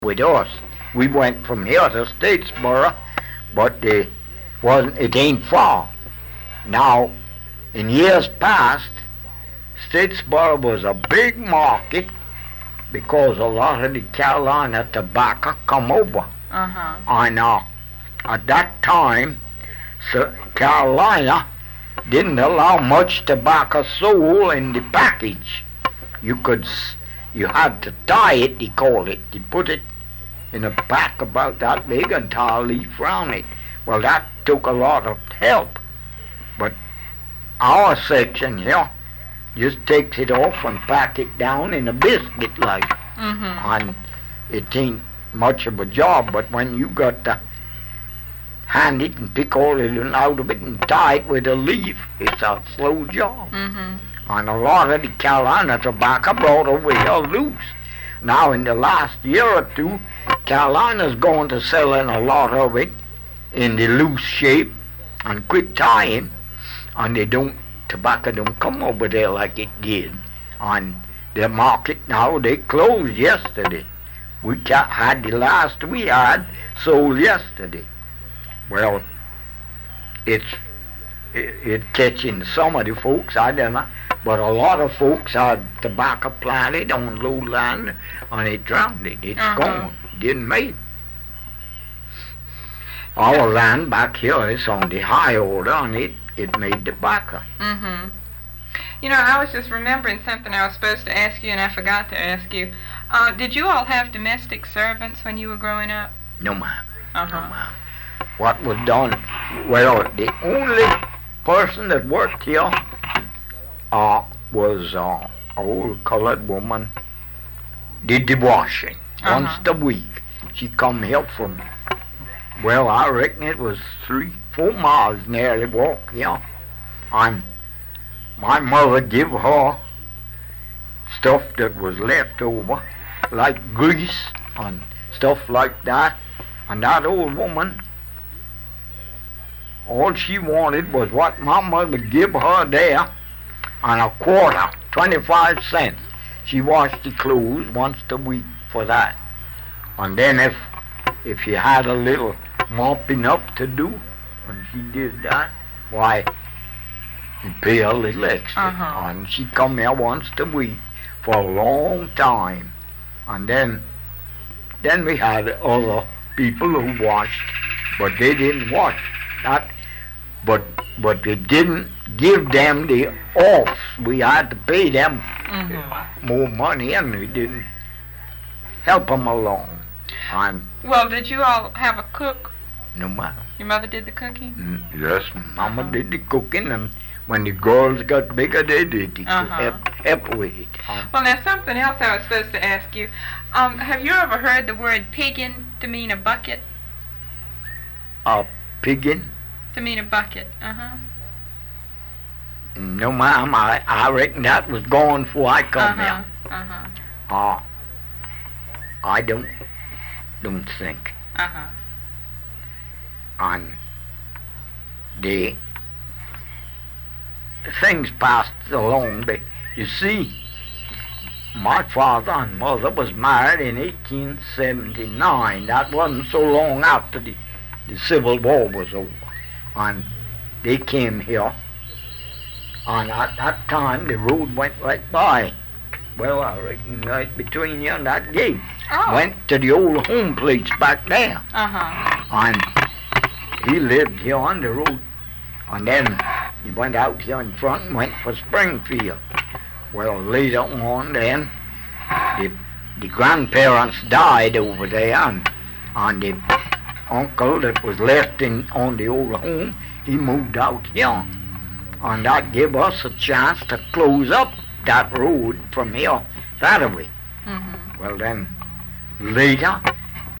with us. We went from here to Statesboro, but it ain't far. Now, in years past, Statesboro was a big market because a lot of the Carolina tobacco come over. And at that time, Carolina didn't allow much tobacco sold in the package. You had to tie it, they call it. They put it in a pack about that big and tie a leaf round it. Well, that took a lot of help. But our section here just takes it off and pack it down in a biscuit like. And it ain't much of a job, but when you got to hand it and pick all it out of it and tie it with a leaf, it's a slow job. And a lot of the Carolina tobacco brought over here loose. Now in the last year or two, Carolina's going to selling a lot of it in the loose shape and quick tying, and tobacco don't come over there like it did. And the market now, they closed yesterday. We had the last we had sold yesterday. Well, it's catching some of the folks, I don't know, but a lot of folks had tobacco planted on low land and it drowned it. It's gone. Didn't make it. Our land back here is on the high order and it made tobacco. You know, I was just remembering something I was supposed to ask you and I forgot to ask you. Did you all have domestic servants when you were growing up? No, ma'am. No, ma'am. What was done? Well, the only person that worked here was an old colored woman. Did the washing once a week. She come here from, well, I reckon it was 3-4 miles nearly walk here. And my mother give her stuff that was left over, like grease and stuff like that. And that old woman, all she wanted was what my mother give her there, and a quarter, 25 cents. She washed the clothes once a week for that. And then if she had a little mopping up to do, when she did that, why, you pay a little extra. And she come here once a week for a long time. And then we had other people who washed, but they didn't wash that. But they didn't give them the offs. We had to pay them more money, and we didn't help them along. Well, did you all have a cook? No, ma'am. Your mother did the cooking? Yes, Mama did the cooking, and when the girls got bigger, they did the help with it. Well, there's something else I was supposed to ask you. Have you ever heard the word piggin to mean a bucket? Piggin? To mean a bucket, No, ma'am. I reckon that was gone before I come here. I don't think. And the things passed along, but you see, my father and mother was married in 1879. That wasn't so long after the Civil War was over. And they came here, and at that time the road went right by. Well, I reckon right between you and that gate. Went to the old home place back there. And he lived here on the road. And then he went out here in front and went for Springfield. Well, later on then, the grandparents died over there, and the uncle that was left on the old home, he moved out here. And that gave us a chance to close up that road from here that way. Well then, later,